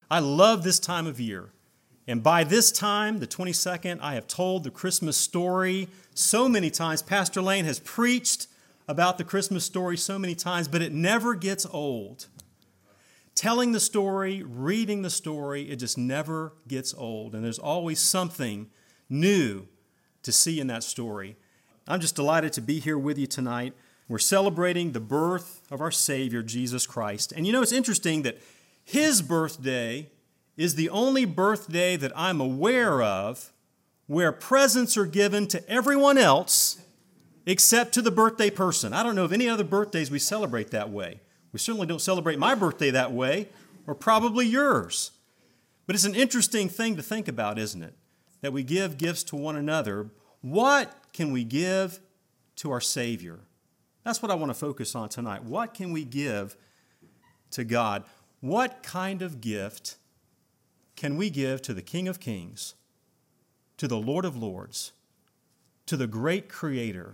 I love this time of year. And by this time, the 22nd, I have told the Christmas story so many times. Pastor Lane has preached about the Christmas story so many times, but it never gets old. Telling the story, reading the story, it just never gets old. And there's always something new to see in that story. I'm just delighted to be here with you tonight. We're celebrating the birth of our Savior, Jesus Christ. And you know, it's interesting that His birthday is the only birthday that I'm aware of where presents are given to everyone else except to the birthday person. I don't know of any other birthdays we celebrate that way. We certainly don't celebrate my birthday that way, or probably yours. But it's an interesting thing to think about, isn't it? That we give gifts to one another. What can we give to our Savior? That's what I want to focus on tonight. What can we give to God? What kind of gift can we give to the King of Kings, to the Lord of Lords, to the great Creator?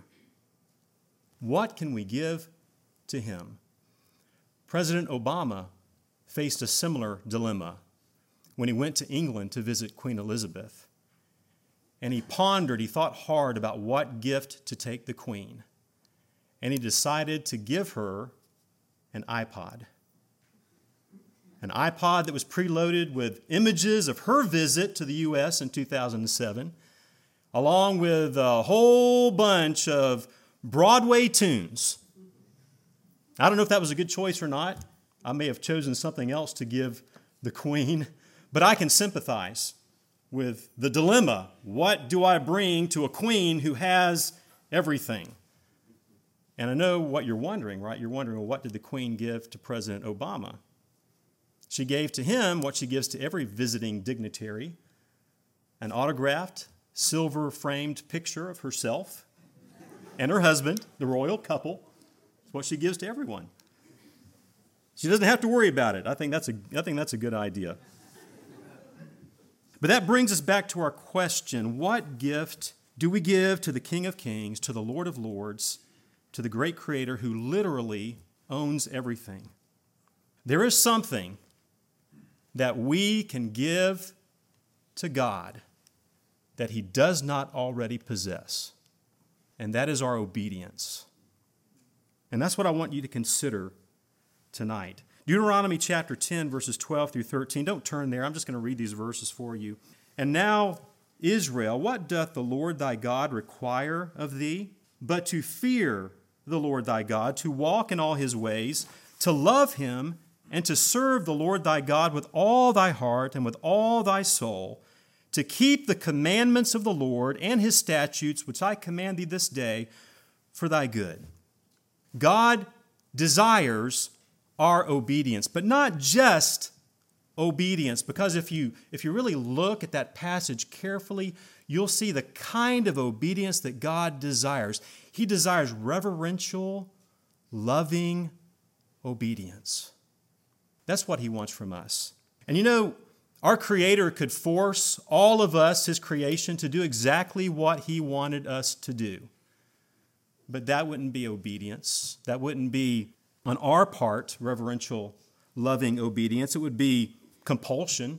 What can we give to Him? President Obama faced a similar dilemma when he went to England to visit Queen Elizabeth. And he thought hard about what gift to take the Queen. And he decided to give her an iPod. An iPod that was preloaded with images of her visit to the U.S. in 2007, along with a whole bunch of Broadway tunes. I don't know if that was a good choice or not. I may have chosen something else to give the Queen, but I can sympathize with the dilemma. What do I bring to a queen who has everything? And I know what you're wondering, right? You're wondering, well, what did the Queen give to President Obama? She gave to him what she gives to every visiting dignitary, an autographed, silver-framed picture of herself and her husband, the royal couple. It's what she gives to everyone. She doesn't have to worry about it. I think that's a good idea. But that brings us back to our question, what gift do we give to the King of Kings, to the Lord of Lords, to the great Creator who literally owns everything? There is something that we can give to God that He does not already possess, and that is our obedience. And that's what I want you to consider tonight. Deuteronomy chapter 10, verses 12 through 13. Don't turn there. I'm just going to read these verses for you. And now, Israel, what doth the Lord thy God require of thee? But to fear the Lord thy God, to walk in all His ways, to love Him, and to serve the Lord thy God with all thy heart and with all thy soul, to keep the commandments of the Lord and His statutes, which I command thee this day, for thy good. God desires our obedience, but not just obedience, because if you really look at that passage carefully, you'll see the kind of obedience that God desires. He desires reverential, loving obedience. That's what He wants from us. And you know, our Creator could force all of us, His creation, to do exactly what He wanted us to do. But that wouldn't be obedience. That wouldn't be, on our part, reverential, loving obedience. It would be compulsion,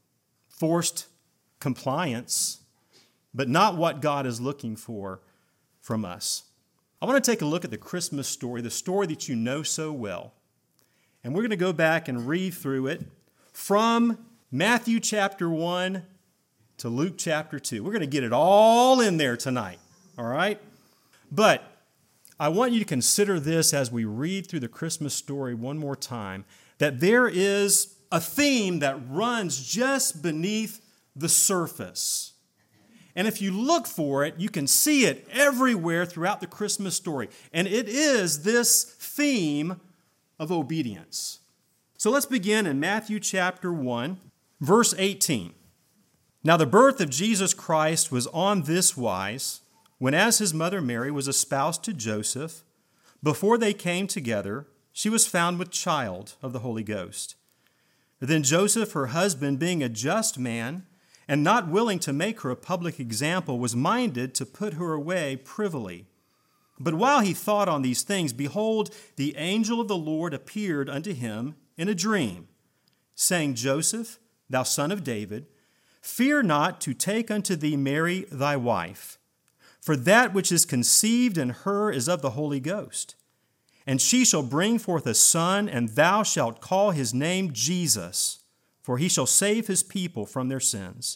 forced compliance, but not what God is looking for from us. I want to take a look at the Christmas story, the story that you know so well. And we're going to go back and read through it from Matthew chapter 1 to Luke chapter 2. We're going to get it all in there tonight, all right? But I want you to consider this as we read through the Christmas story one more time, that there is a theme that runs just beneath the surface. And if you look for it, you can see it everywhere throughout the Christmas story. And it is this theme of obedience. So let's begin in Matthew chapter 1, verse 18. Now the birth of Jesus Christ was on this wise, when as his mother Mary was espoused to Joseph, before they came together, she was found with child of the Holy Ghost. Then Joseph, her husband, being a just man, and not willing to make her a public example, was minded to put her away privily. But while he thought on these things, behold, the angel of the Lord appeared unto him in a dream, saying, Joseph, thou son of David, fear not to take unto thee Mary thy wife, for that which is conceived in her is of the Holy Ghost. And she shall bring forth a son, and thou shalt call his name Jesus, for he shall save his people from their sins.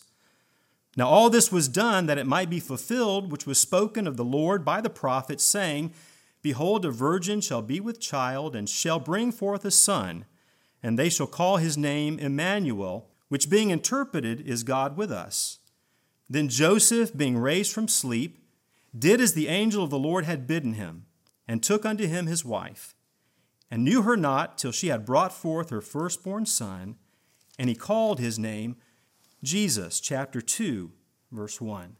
Now all this was done that it might be fulfilled, which was spoken of the Lord by the prophet, saying, Behold, a virgin shall be with child, and shall bring forth a son, and they shall call his name Emmanuel, which being interpreted is God with us. Then Joseph, being raised from sleep, did as the angel of the Lord had bidden him, and took unto him his wife, and knew her not till she had brought forth her firstborn son, and he called his name Jesus. Chapter 2, verse 1.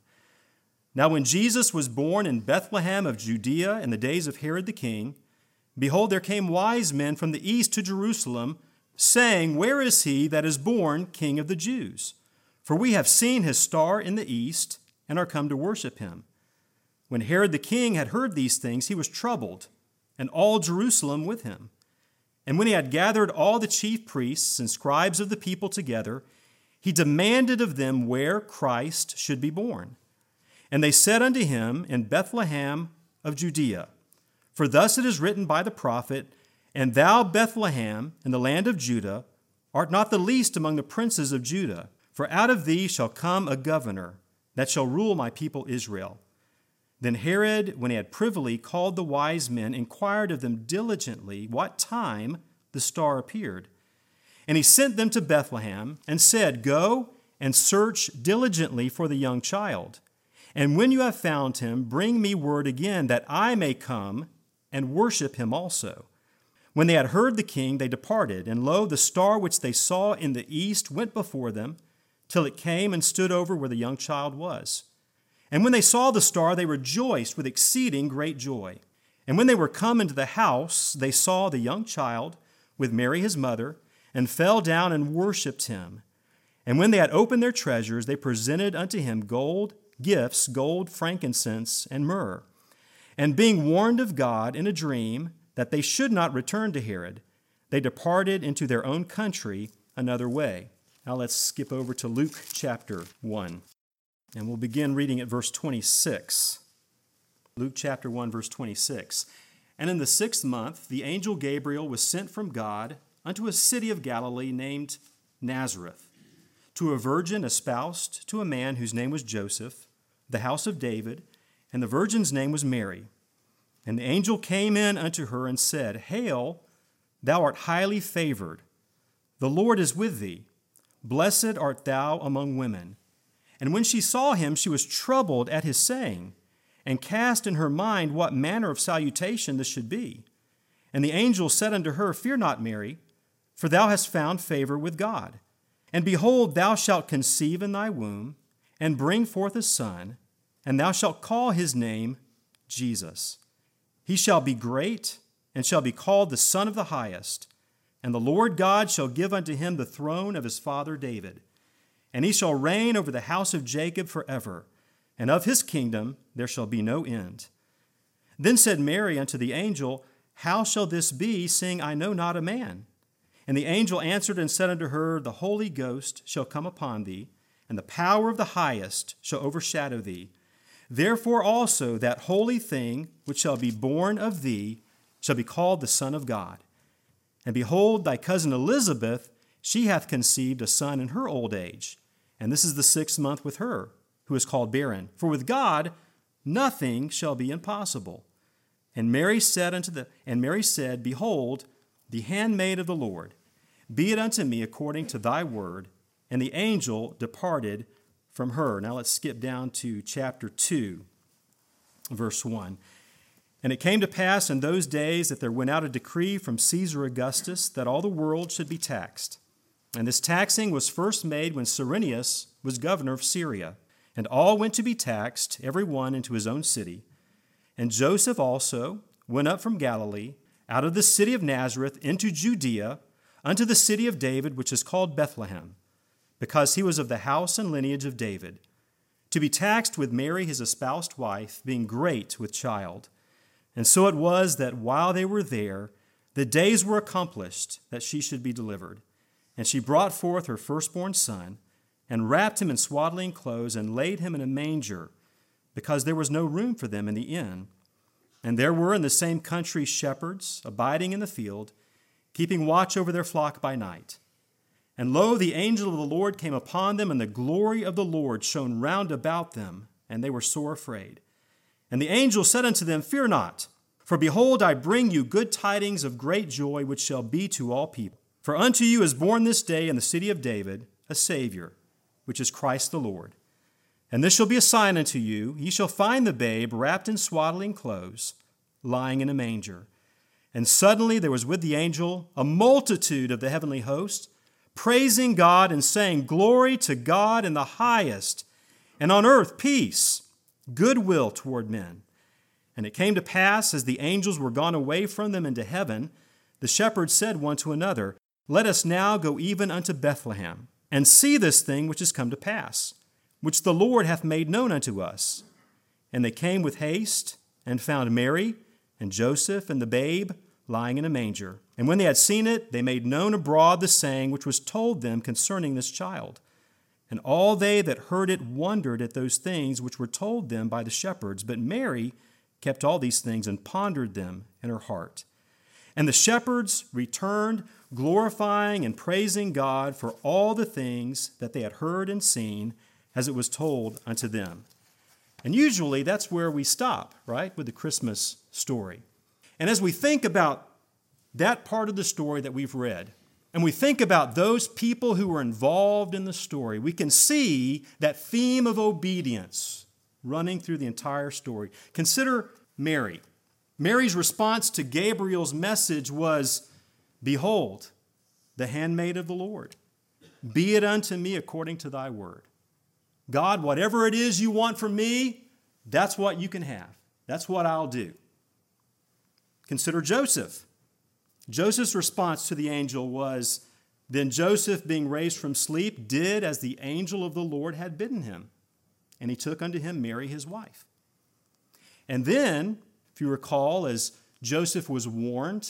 Now when Jesus was born in Bethlehem of Judea in the days of Herod the king, behold, there came wise men from the east to Jerusalem, saying, Where is he that is born King of the Jews? For we have seen his star in the east, and are come to worship him. When Herod the king had heard these things, he was troubled, and all Jerusalem with him. And when he had gathered all the chief priests and scribes of the people together, he demanded of them where Christ should be born. And they said unto him, In Bethlehem of Judea. For thus it is written by the prophet, And thou, Bethlehem, in the land of Judah, art not the least among the princes of Judah, for out of thee shall come a governor, that shall rule my people Israel. Then Herod, when he had privily called the wise men, inquired of them diligently what time the star appeared. And he sent them to Bethlehem, and said, Go and search diligently for the young child. And when you have found him, bring me word again, that I may come and worship him also. When they had heard the king, they departed, and lo, the star which they saw in the east went before them, till it came and stood over where the young child was. And when they saw the star, they rejoiced with exceeding great joy. And when they were come into the house, they saw the young child with Mary his mother, and fell down and worshipped him. And when they had opened their treasures, they presented unto him gifts, gold, frankincense, and myrrh. And being warned of God in a dream that they should not return to Herod, they departed into their own country another way. Now let's skip over to Luke chapter 1, and we'll begin reading at verse 26. Luke chapter 1, verse 26. And in the 6th month, the angel Gabriel was sent from God unto a city of Galilee named Nazareth, to a virgin espoused to a man whose name was Joseph, the house of David, and the virgin's name was Mary. And the angel came in unto her and said, Hail, thou art highly favored. The Lord is with thee. Blessed art thou among women. And when she saw him, she was troubled at his saying, and cast in her mind what manner of salutation this should be. And the angel said unto her, Fear not, Mary, for thou hast found favor with God. And behold, thou shalt conceive in thy womb, and bring forth a son, and thou shalt call his name Jesus. He shall be great, and shall be called the Son of the Highest. And the Lord God shall give unto him the throne of his father David. And he shall reign over the house of Jacob forever, and of his kingdom there shall be no end. Then said Mary unto the angel, How shall this be, seeing I know not a man? And the angel answered and said unto her, The Holy Ghost shall come upon thee, and the power of the Highest shall overshadow thee. Therefore also that holy thing which shall be born of thee shall be called the Son of God. And behold, thy cousin Elizabeth, she hath conceived a son in her old age, and this is the 6th month with her, who is called barren. For with God nothing shall be impossible. And Mary said, Behold, the handmaid of the Lord, be it unto me according to thy word. And the angel departed from her. Now let's skip down to chapter 2, verse 1. And it came to pass in those days that there went out a decree from Caesar Augustus that all the world should be taxed. And this taxing was first made when Cyrenius was governor of Syria. And all went to be taxed, every one into his own city. And Joseph also went up from Galilee, out of the city of Nazareth into Judea, unto the city of David, which is called Bethlehem, because he was of the house and lineage of David, to be taxed with Mary his espoused wife, being great with child. And so it was that while they were there, the days were accomplished that she should be delivered. And she brought forth her firstborn son, and wrapped him in swaddling clothes, and laid him in a manger, because there was no room for them in the inn. And there were in the same country shepherds, abiding in the field, keeping watch over their flock by night. And lo, the angel of the Lord came upon them, and the glory of the Lord shone round about them, and they were sore afraid. And the angel said unto them, Fear not, for behold, I bring you good tidings of great joy, which shall be to all people. For unto you is born this day in the city of David a Savior, which is Christ the Lord. And this shall be a sign unto you, ye shall find the babe wrapped in swaddling clothes, lying in a manger. And suddenly there was with the angel a multitude of the heavenly host, praising God and saying, Glory to God in the highest, and on earth peace, goodwill toward men. And it came to pass, as the angels were gone away from them into heaven, the shepherds said one to another, Let us now go even unto Bethlehem, and see this thing which is come to pass, which the Lord hath made known unto us. And they came with haste, and found Mary, and Joseph, and the babe, lying in a manger. And when they had seen it, they made known abroad the saying which was told them concerning this child. And all they that heard it wondered at those things which were told them by the shepherds. But Mary kept all these things, and pondered them in her heart. And the shepherds returned, glorifying and praising God for all the things that they had heard and seen, as it was told unto them. And usually that's where we stop, right, with the Christmas story. And as we think about that part of the story that we've read, and we think about those people who were involved in the story, we can see that theme of obedience running through the entire story. Consider Mary. Mary's response to Gabriel's message was, Behold, the handmaid of the Lord. Be it unto me according to thy word. God, whatever it is you want from me, that's what you can have. That's what I'll do. Consider Joseph. Joseph's response to the angel was, Then Joseph, being raised from sleep, did as the angel of the Lord had bidden him, and he took unto him Mary his wife. And then, if you recall, as Joseph was warned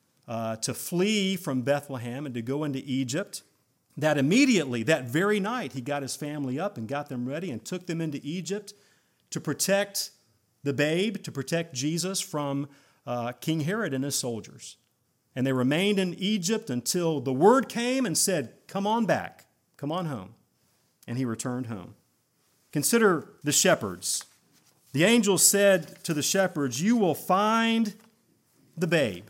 to flee from Bethlehem and to go into Egypt, that immediately, that very night, he got his family up and got them ready and took them into Egypt to protect the babe, to protect Jesus from King Herod and his soldiers. And they remained in Egypt until the word came and said, Come on back, come on home. And he returned home. Consider the shepherds. The angel said to the shepherds, You will find the babe.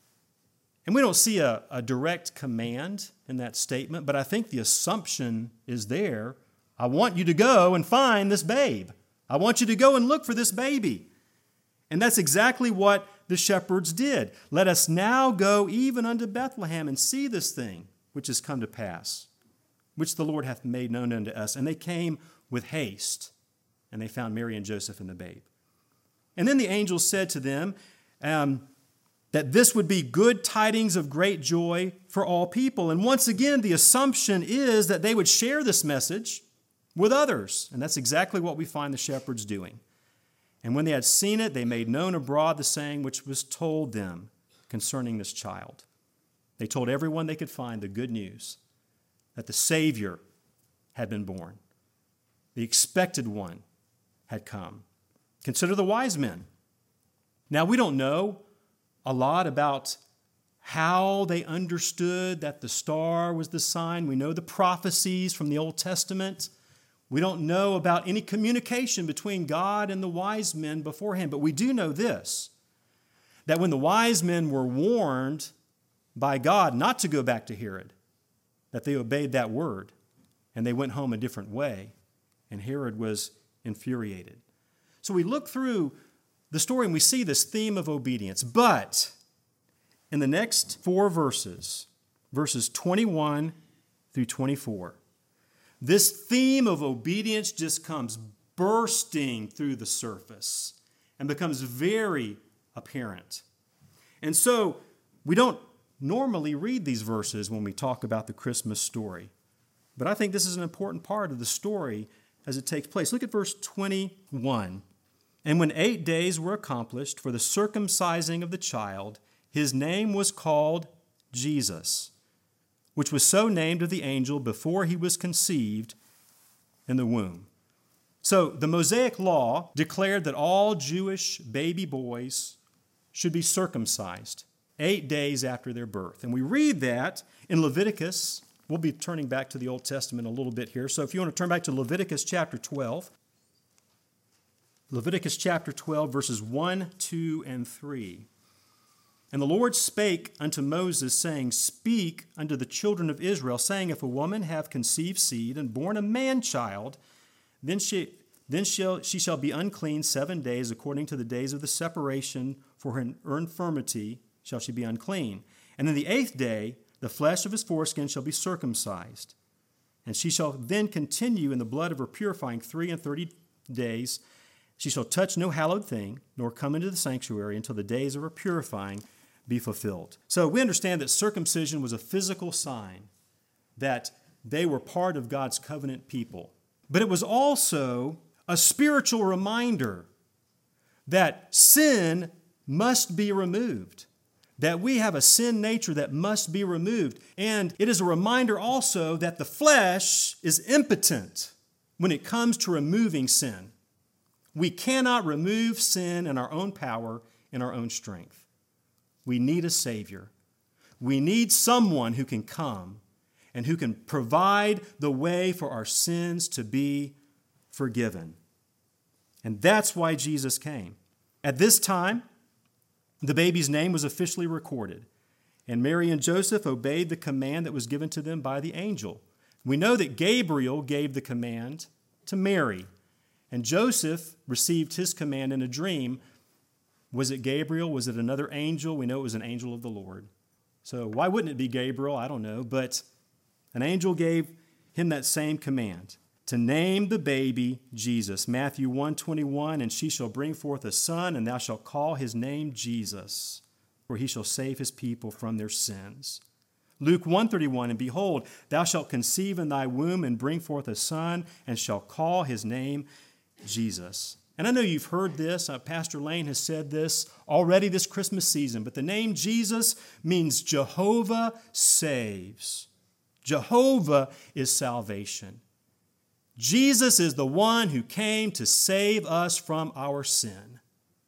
And we don't see a direct command in that statement, but I think the assumption is there. I want you to go and find this babe. I want you to go and look for this baby. And that's exactly what the shepherds did. Let us now go even unto Bethlehem and see this thing which has come to pass, which the Lord hath made known unto us. And they came with haste, and they found Mary and Joseph and the babe. And then the angel said to them that this would be good tidings of great joy for all people. And once again, the assumption is that they would share this message with others. And that's exactly what we find the shepherds doing. And when they had seen it, they made known abroad the saying which was told them concerning this child. They told everyone they could find the good news that the Savior had been born. The expected one had come. Consider the wise men. Now, we don't know a lot about how they understood that the star was the sign. We know the prophecies from the Old Testament. We don't know about any communication between God and the wise men beforehand, but we do know this, that when the wise men were warned by God not to go back to Herod, that they obeyed that word, and they went home a different way, and Herod was infuriated. So we look through the story and we see this theme of obedience, but in the next 4 verses, verses 21 through 24, this theme of obedience just comes bursting through the surface and becomes very apparent. And so we don't normally read these verses when we talk about the Christmas story, but I think this is an important part of the story as it takes place. Look at verse 21. And when 8 days were accomplished for the circumcising of the child, his name was called Jesus, which was so named of the angel before he was conceived in the womb. So the Mosaic law declared that all Jewish baby boys should be circumcised 8 days after their birth. And we read that in Leviticus. We'll be turning back to the Old Testament a little bit here. So if you want to turn back to Leviticus chapter 12, Leviticus chapter 12, verses 1, 2, and 3. And the Lord spake unto Moses, saying, Speak unto the children of Israel, saying, If a woman have conceived seed and born a man-child, then she shall be unclean 7 days, according to the days of the separation, for her infirmity shall she be unclean. And in the 8th day, the flesh of his foreskin shall be circumcised. And she shall then continue in the blood of her purifying 33 days. She shall touch no hallowed thing, nor come into the sanctuary until the days of her purifying be fulfilled. So we understand that circumcision was a physical sign that they were part of God's covenant people. But it was also a spiritual reminder that sin must be removed, that we have a sin nature that must be removed. And it is a reminder also that the flesh is impotent when it comes to removing sin. We cannot remove sin in our own power, in our own strength. We need a Savior. We need someone who can come and who can provide the way for our sins to be forgiven. And that's why Jesus came. At this time, the baby's name was officially recorded, and Mary and Joseph obeyed the command that was given to them by the angel. We know that Gabriel gave the command to Mary, and Joseph received his command in a dream. Was it Gabriel? Was it another angel? We know it was an angel of the Lord. So why wouldn't it be Gabriel? I don't know, but an angel gave him that same command to name the baby Jesus. Matthew 1:21, and she shall bring forth a son, and thou shalt call his name Jesus, for he shall save his people from their sins. Luke 1:31, and behold, thou shalt conceive in thy womb and bring forth a son, and shalt call his name Jesus. And I know you've heard this. Pastor Lane has said this already this Christmas season, but the name Jesus means Jehovah saves. Jehovah is salvation. Jesus is the one who came to save us from our sin.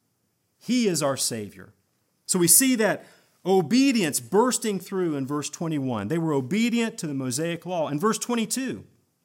He is our Savior. So we see that obedience bursting through in verse 21. They were obedient to the Mosaic law. In verse 22,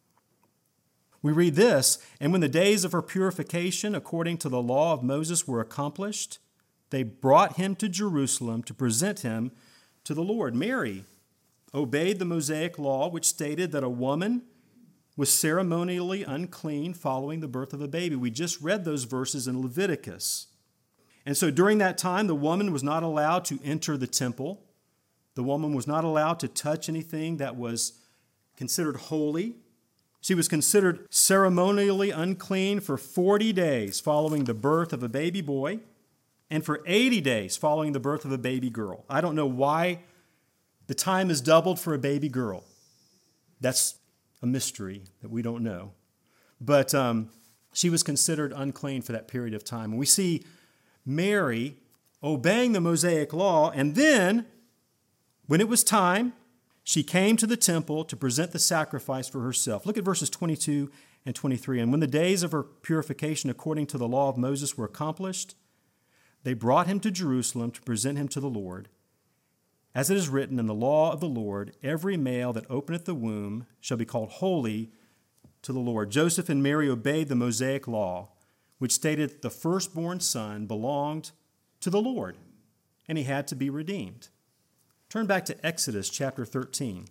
we read this, and when the days of her purification according to the law of Moses were accomplished, they brought him to Jerusalem to present him to the Lord. Mary obeyed the Mosaic law, which stated that a woman was ceremonially unclean following the birth of a baby. We just read those verses in Leviticus. And so during that time, the woman was not allowed to enter the temple. The woman was not allowed to touch anything that was considered holy. She was considered ceremonially unclean for 40 days following the birth of a baby boy and for 80 days following the birth of a baby girl. I don't know why the time is doubled for a baby girl. That's a mystery that we don't know. But she was considered unclean for that period of time. And we see Mary obeying the Mosaic law, and then, when it was time, she came to the temple to present the sacrifice for herself. Look at verses 22 and 23. And when the days of her purification according to the law of Moses were accomplished, they brought him to Jerusalem to present him to the Lord. As it is written in the law of the Lord, every male that openeth the womb shall be called holy to the Lord. Joseph and Mary obeyed the Mosaic law, which stated the firstborn son belonged to the Lord, and he had to be redeemed. Turn back to Exodus chapter 13.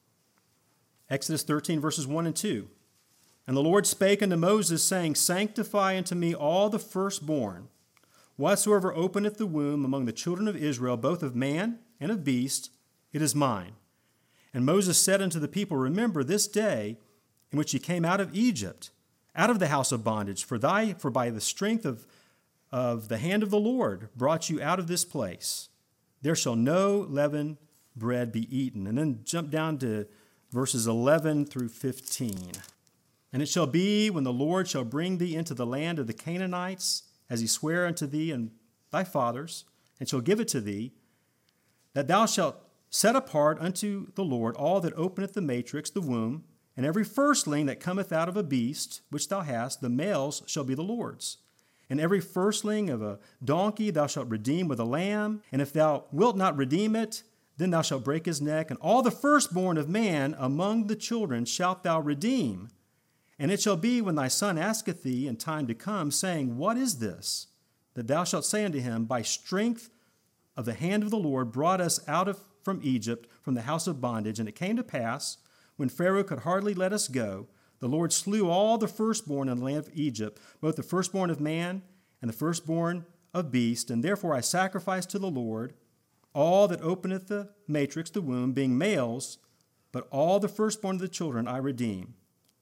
Exodus 13, verses 1 and 2. And the Lord spake unto Moses, saying, Sanctify unto me all the firstborn, whatsoever openeth the womb among the children of Israel, both of man and of beast, it is mine. And Moses said unto the people, Remember this day in which ye came out of Egypt, out of the house of bondage, for by the strength of the hand of the Lord brought you out of this place. There shall no leavened bread be eaten. And then jump down to verses 11 through 15. And it shall be when the Lord shall bring thee into the land of the Canaanites, as he sware unto thee and thy fathers, and shall give it to thee, that thou shalt set apart unto the Lord all that openeth the matrix, the womb, and every firstling that cometh out of a beast which thou hast, the males shall be the Lord's. And every firstling of a donkey thou shalt redeem with a lamb, and if thou wilt not redeem it, then thou shalt break his neck. And all the firstborn of man among the children shalt thou redeem. And it shall be when thy son asketh thee in time to come, saying, What is this? That thou shalt say unto him, By strength of the hand of the Lord brought us out from Egypt, from the house of bondage. And it came to pass, when Pharaoh could hardly let us go, the Lord slew all the firstborn in the land of Egypt, both the firstborn of man and the firstborn of beast. And therefore I sacrifice to the Lord all that openeth the matrix, the womb, being males, but all the firstborn of the children I redeem.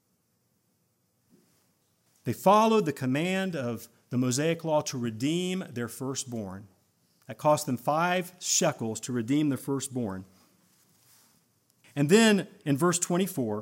They followed the command of the Mosaic law to redeem their firstborn. That cost them 5 shekels to redeem the firstborn. And then in verse 24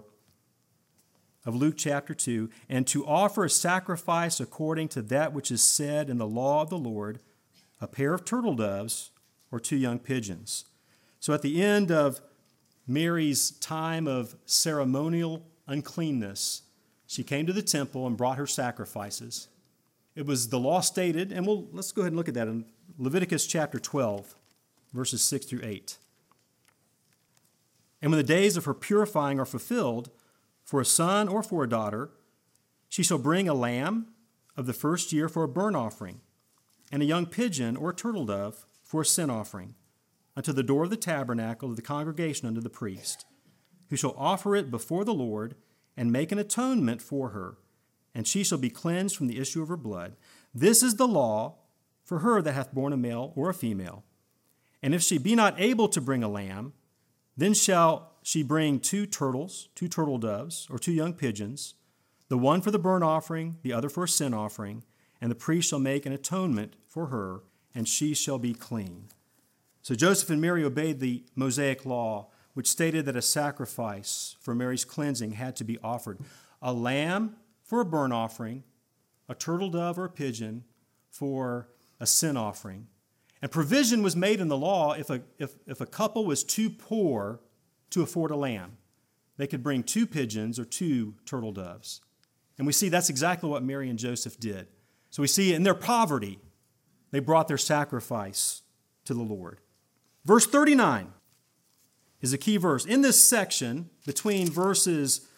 of Luke chapter 2, and to offer a sacrifice according to that which is said in the law of the Lord, a pair of turtle doves or 2 young pigeons. So at the end of Mary's time of ceremonial uncleanness, she came to the temple and brought her sacrifices. It was the law stated, and let's go ahead and look at that in Leviticus chapter 12, verses 6 through 8. And when the days of her purifying are fulfilled, for a son or for a daughter, she shall bring a lamb of the first year for a burnt offering, and a young pigeon or a turtle dove for a sin offering, unto the door of the tabernacle of the congregation unto the priest, who shall offer it before the Lord, and make an atonement for her, and she shall be cleansed from the issue of her blood. This is the law for her that hath borne a male or a female. And if she be not able to bring a lamb, then shall she bring 2 turtles, 2 turtle doves, or 2 young pigeons, the one for the burnt offering, the other for a sin offering, and the priest shall make an atonement for her, and she shall be clean. So Joseph and Mary obeyed the Mosaic law, which stated that a sacrifice for Mary's cleansing had to be offered. A lamb for a burnt offering, a turtle dove or a pigeon for a sin offering. And provision was made in the law if a couple was too poor to afford a lamb. They could bring 2 pigeons or 2 turtle doves. And we see that's exactly what Mary and Joseph did. So we see in their poverty, they brought their sacrifice to the Lord. Verse 39 is a key verse. In this section, between verses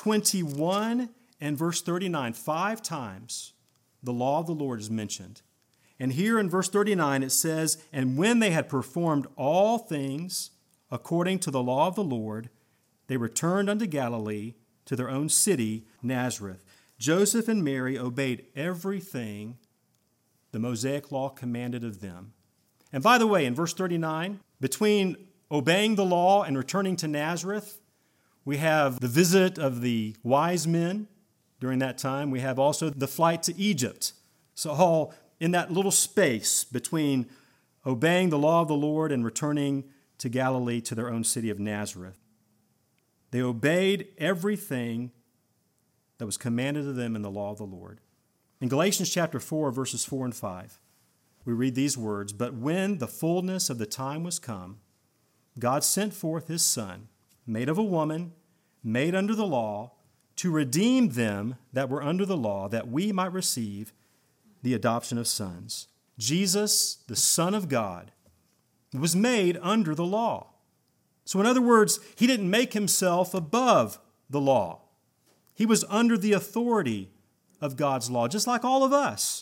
21 and verse 39, 5 times the law of the Lord is mentioned. And here in verse 39 it says, And when they had performed all things according to the law of the Lord, they returned unto Galilee to their own city, Nazareth. Joseph and Mary obeyed everything the Mosaic law commanded of them. And by the way, in verse 39, between obeying the law and returning to Nazareth, we have the visit of the wise men during that time. We have also the flight to Egypt. So all in that little space between obeying the law of the Lord and returning to Galilee to their own city of Nazareth. They obeyed everything that was commanded of them in the law of the Lord. In Galatians chapter 4, verses 4 and 5, we read these words, But when the fullness of the time was come, God sent forth his Son, made of a woman, made under the law, to redeem them that were under the law, that we might receive the adoption of sons. Jesus, the Son of God, was made under the law. So in other words, he didn't make himself above the law. He was under the authority of God's law, just like all of us.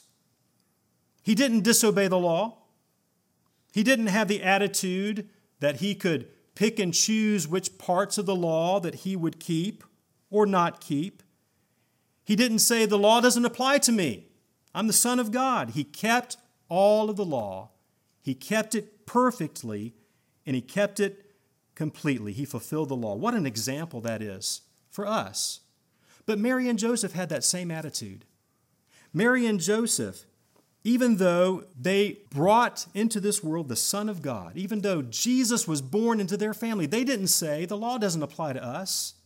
He didn't disobey the law. He didn't have the attitude that he could pick and choose which parts of the law that he would keep or not keep. He didn't say, the law doesn't apply to me. I'm the Son of God. He kept all of the law. He kept it perfectly, and he kept it completely. He fulfilled the law. What an example that is for us. But Mary and Joseph had that same attitude. Mary and Joseph, even though they brought into this world the Son of God, even though Jesus was born into their family, they didn't say, the law doesn't apply to us.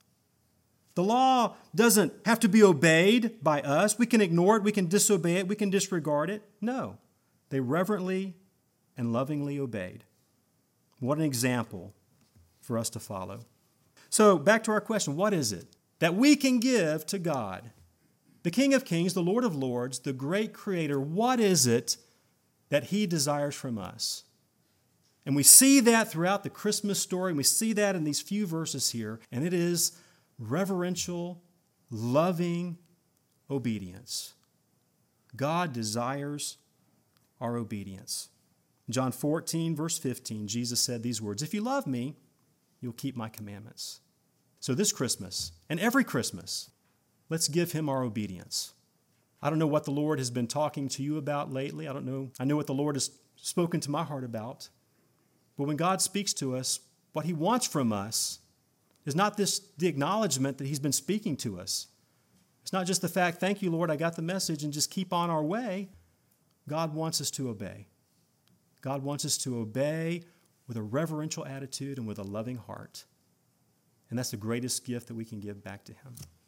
The law doesn't have to be obeyed by us. We can ignore it, we can disobey it, we can disregard it. No, they reverently and lovingly obeyed. What an example for us to follow. So back to our question, what is it that we can give to God? The King of Kings, the Lord of Lords, the great Creator, what is it that He desires from us? And we see that throughout the Christmas story, and we see that in these few verses here, and it is reverential, loving obedience. God desires our obedience. John 14, verse 15, Jesus said these words, "If you love me, you'll keep my commandments." So this Christmas, and every Christmas, let's give Him our obedience. I don't know what the Lord has been talking to you about lately. I know what the Lord has spoken to my heart about. But when God speaks to us, what He wants from us is not the acknowledgement that He's been speaking to us. It's not just the fact, thank you, Lord, I got the message, and just keep on our way. God wants us to obey. God wants us to obey with a reverential attitude and with a loving heart. And that's the greatest gift that we can give back to Him.